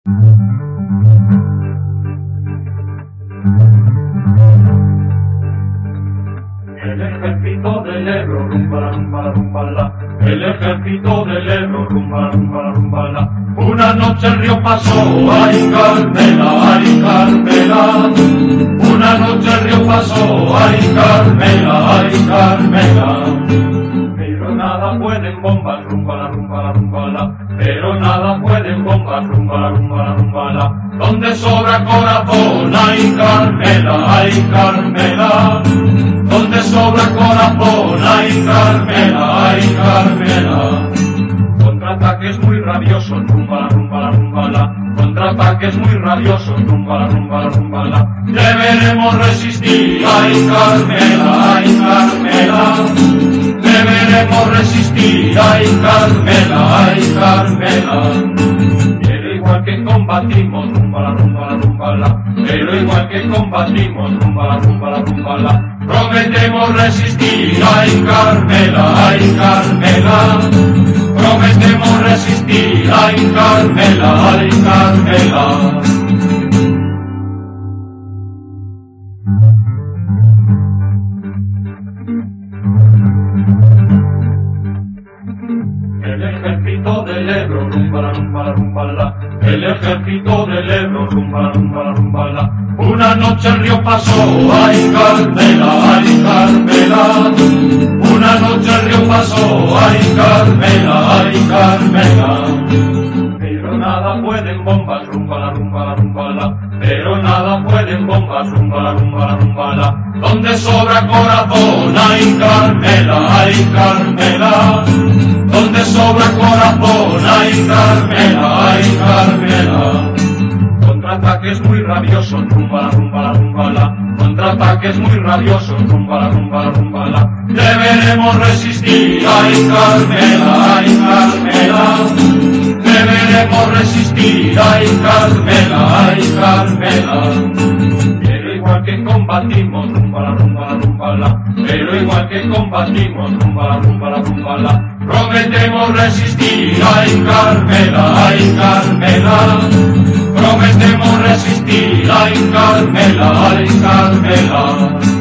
El ejército del Ebro, rumba, rumba, rumba, la. El ejército del Ebro, rumba, rumba, rumba, la. Una noche el río pasó, ay Carmela, ay Carmela. Una noche el río pasó, ay Carmela, ay Carmela. Pero nada pueden bombas, rumba, la, rumba, la, rumba, la. Pero nada pueden bombas, rumba, la, rumba, la, rumba, la. Donde sobra corazón, ay Carmela, ay Carmela. Donde sobra corazón, ay Carmela, ay Carmela. Contraataques muy rabiosos, rumba la, rumba la, rumba la. Contraataques muy rabiosos, rumba la, rumba la, rumba la. Deberemos resistir, ay Carmela, ay Carmela. Deberemos resistir, ay Carmela, ay Carmela. Pero igual que combatimos, rumba la, rumba la, rumba la. Pero igual que combatimos, rumba la, rumba la, rumba la. Prometemos resistir, ay Carmela, ay Carmela. Prometemos resistir, ay Carmela, ay Carmela. El ejército del Ebro, rumba la, rumba la, rumba la. El ejército del Ebro, rumba la, rumba la, rumba la. Una noche el río pasó, ay Carmela, ay Carmela. Una noche el río pasó, ay Carmela, ay Carmela. Pero nada pueden bombas, rumba la, rumba la, rumba la. Pero nada pueden bombas, rumba la, rumba la, rumba la. Donde sobra corazón, ay Carmela, ay Carmela. Donde sobra corazón, ay Carmela, ay Carmela. Contraataques muy rabiosos, rumba la, rumba la, rumba la. Contraataques muy rabiosos, rumba la, rumba la, rumba la. Deberemos resistir, ay Carmela, ay Carmela. Deberemos resistir, ay Carmela, ay Carmela. Pero igual que combatimos, rumba la, rumba la, rumba la. Pero igual que combatimos, rumba la, rumba la, rumba la. Prometemos resistir, ay Carmela, ay Carmela. Prometemos resistir, ay Carmela, ay Carmela.